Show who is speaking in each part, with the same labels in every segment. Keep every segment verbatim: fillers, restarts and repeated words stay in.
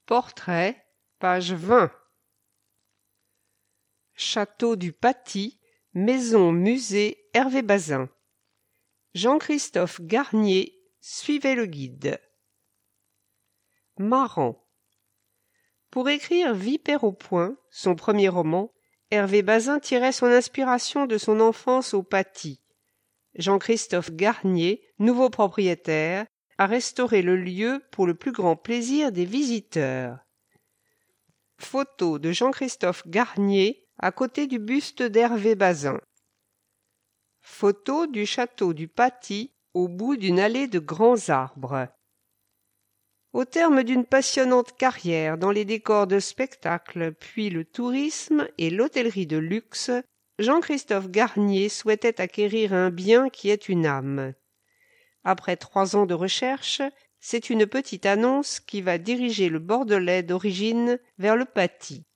Speaker 1: Portrait, page vingt. Château du Paty, maison musée Hervé Bazin. Jean-Christophe Garnier suivait le guide. Marans. Pour écrire Vipère au point, son premier roman, Hervé Bazin tirait son inspiration de son enfance au Paty. Jean-Christophe Garnier, nouveau propriétaire, a restauré le lieu pour le plus grand plaisir des visiteurs. Photo de Jean-Christophe Garnier à côté du buste d'Hervé Bazin. Photo du château du Paty au bout d'une allée de grands arbres. Au terme d'une passionnante carrière dans les décors de spectacle, puis le tourisme et l'hôtellerie de luxe, Jean-Christophe Garnier souhaitait acquérir un bien qui ait une âme. Après trois ans de recherche, c'est une petite annonce qui va diriger le Bordelais d'origine vers le Paty.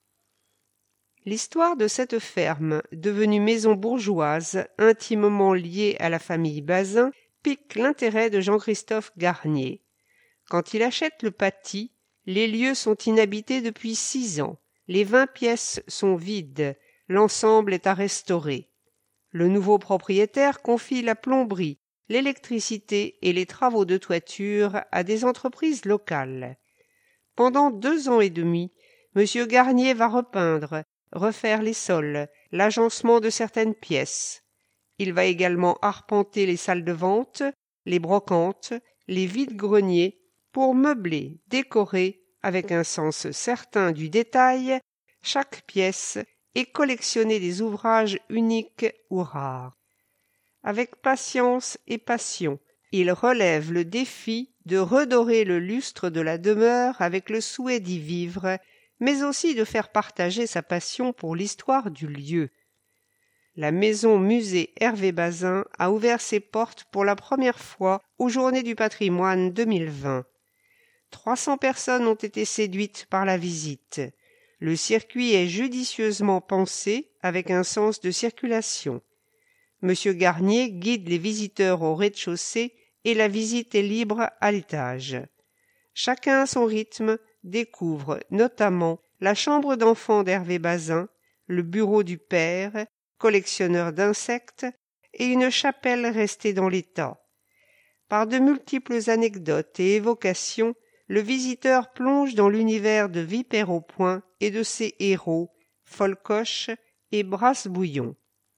Speaker 1: L'histoire de cette ferme, devenue maison bourgeoise, intimement liée à la famille Bazin, pique l'intérêt de Jean-Christophe Garnier. Quand il achète le Paty, les lieux sont inhabités depuis six ans, les vingt pièces sont vides, l'ensemble est à restaurer. Le nouveau propriétaire confie la plomberie, l'électricité et les travaux de toiture à des entreprises locales. Pendant deux ans et demi, Monsieur Garnier va repeindre, refaire les sols, l'agencement de certaines pièces. Il va également arpenter les salles de vente, les brocantes, les vides-greniers, pour meubler, décorer, avec un sens certain du détail, chaque pièce et collectionner des ouvrages uniques ou rares. Avec patience et passion, il relève le défi de redorer le lustre de la demeure avec le souhait d'y vivre, mais aussi de faire partager sa passion pour l'histoire du lieu. La maison musée Hervé Bazin a ouvert ses portes pour la première fois aux Journées du patrimoine deux mille vingt. trois cents personnes ont été séduites par la visite. Le circuit est judicieusement pensé avec un sens de circulation. Monsieur Garnier guide les visiteurs au rez-de-chaussée et la visite est libre à l'étage. Chacun à son rythme découvre notamment la chambre d'enfant d'Hervé Bazin, le bureau du père, collectionneur d'insectes, et une chapelle restée dans l'état. Par de multiples anecdotes et évocations, le visiteur plonge dans l'univers de Vipère au point et de ses héros, Folcoche et Brasse-Bouillon.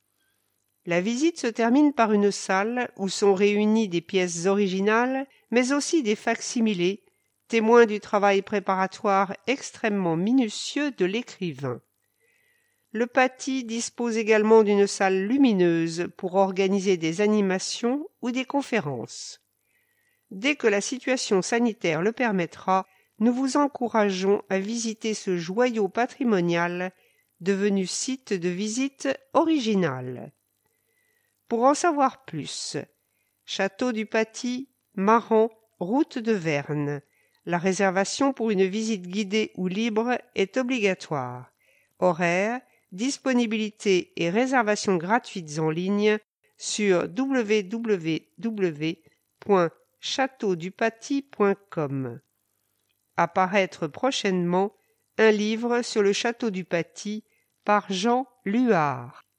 Speaker 1: La visite se termine par une salle où sont réunies des pièces originales, mais aussi des facsimilés, témoins du travail préparatoire extrêmement minutieux de l'écrivain. Le Paty dispose également d'une salle lumineuse pour organiser des animations ou des conférences. Dès que la situation sanitaire le permettra, nous vous encourageons à visiter ce joyau patrimonial devenu site de visite original. Pour en savoir plus, Château du Paty, Marans, route de Verne. La réservation pour une visite guidée ou libre est obligatoire. Horaires, disponibilité et réservation gratuites en ligne sur w w w point château du paty point com. À paraître prochainement un livre sur le château du Paty par Jean Luard.